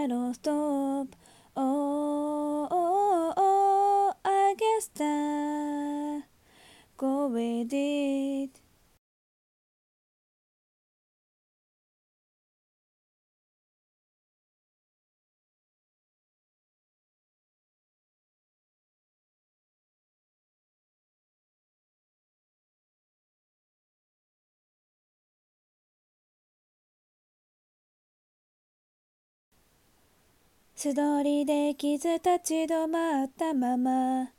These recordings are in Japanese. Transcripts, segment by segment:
don't stop. Oh, oh, oh, I guess that go with it. 素通りで傷立ち止まったまま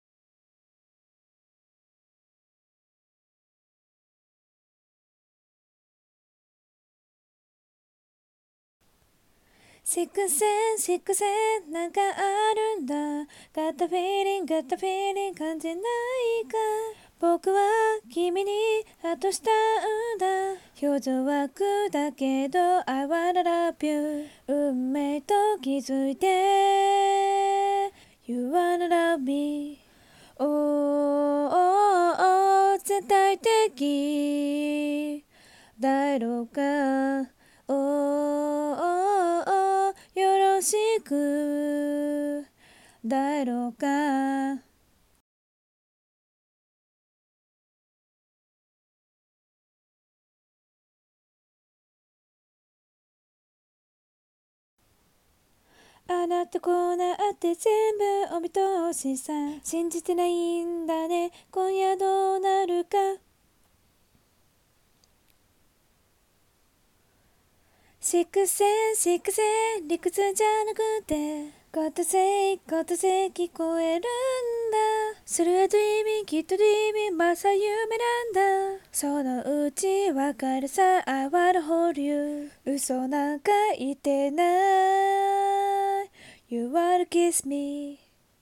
シックセンシックセンなんかあるんだ。ガッタフィーリングガッタフィーリング感じないか。僕は君にハッとしたんだ。表情は苦だけど I wanna love you。 運命と気づいて You wanna love me。 おーおーおー絶対的だろうか。おーおーおーよろしくだろうか。あなたこうなって全部お見通しさ。信じてないんだね今夜どうなるか。シックセンシックセン理屈じゃなくてことせいことせい聞こえるんだ。それはドリーミーきっとドリーミーまさ夢なんだ。そのうちわかるさ I wanna hold you。 嘘なんか言ってない You wanna kiss me。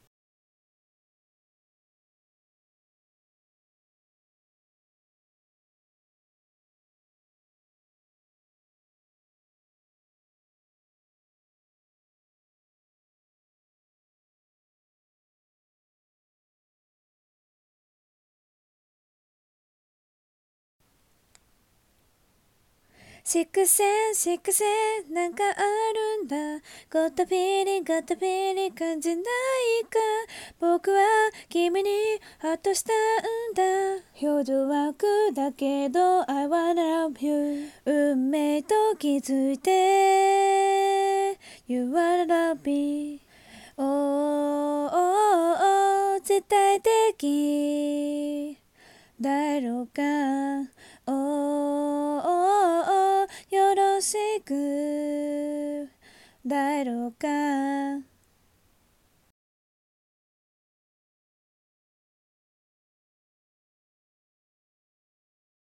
シックセンシックセンなんかあるんだ。ゴッドフィーリングゴッドフィーリング感じないか。僕は君にハッとしたんだ。表情は苦だけど I wanna love you。 運命と気づいて You wanna love me。 おーおーおー絶対的だろうか。おーおーおーよろしくだろうか。